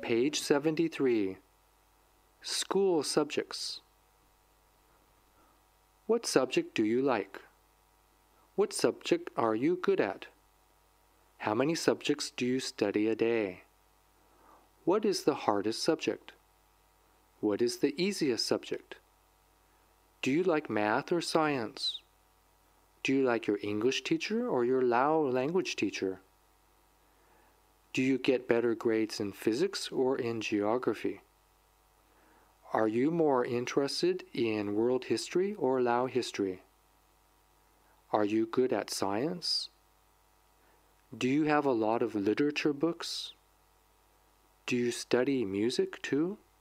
Page 73. School subjects. What subject do you like? What subject are you good at? How many subjects do you study a day? What is the hardest subject? What is the easiest subject? Do you like math or science? Do you like your English teacher or your Lao language teacher? Do you get better grades in physics or in geography? Are you more interested in world history or Lao history? Are you good at science? Do you have a lot of literature books? Do you study music too?